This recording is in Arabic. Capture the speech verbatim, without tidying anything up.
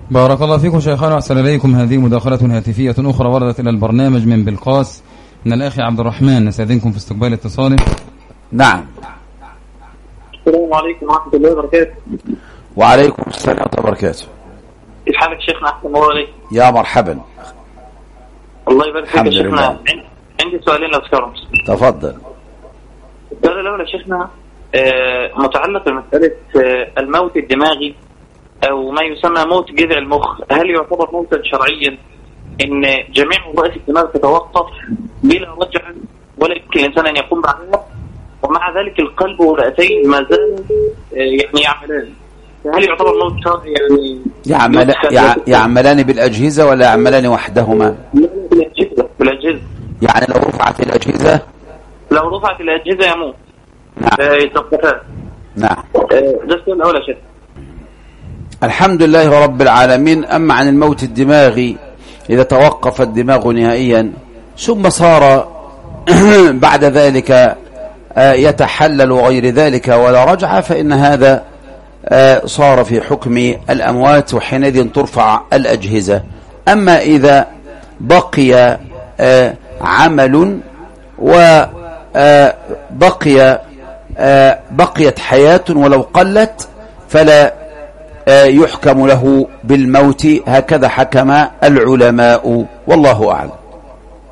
بارك الله فيكم شيخنا وأحسن إليكم. هذه مداخلة هاتفية أخرى وردت إلى البرنامج من بلقاس من الأخ عبد الرحمن. نستأذنكم في استقبال اتصاله. نعم. السلام عليكم ورحمة الله وبركاته. وعليكم السلام ورحمة الله وبركاته. كيف حالك شيخنا؟ أحسن الله عليك. يا مرحبا. الله يبارك فيك يا شيخنا. عندي سؤالين لو تكرم. تفضل. السؤال الأول يا شيخنا متعلق بمسألة الموت الدماغي أو ما يسمى موت جذع المخ، هل يعتبر موتا شرعيا إن جميع وظائف الدماغ تتوقف بلا رجعة ولا يمكن الإنسان أن يقوم بعدها، ومع ذلك القلب والرئتين ما زالوا يعني يعملان، هل يعتبر موت شرعي يعني يعمل يعملان بالأجهزة ولا يعملان وحدهما؟ بالأجهزة بالأجهزة يعني لو رفعت الأجهزة لو رفعت الأجهزة يموت. نعم. يتوقفان. نعم. ده السؤال الأول يا شيخ. الحمد لله رب العالمين. أما عن الموت الدماغي إذا توقف الدماغ نهائيا ثم صار بعد ذلك يتحلل وغير ذلك ولا رجعة، فإن هذا صار في حكم الأموات وحينئذ ترفع الأجهزة. أما إذا بقي عمل وبقي بقيت حياة ولو قلت فلا يحكم له بالموت، هكذا حكم العلماء والله أعلم.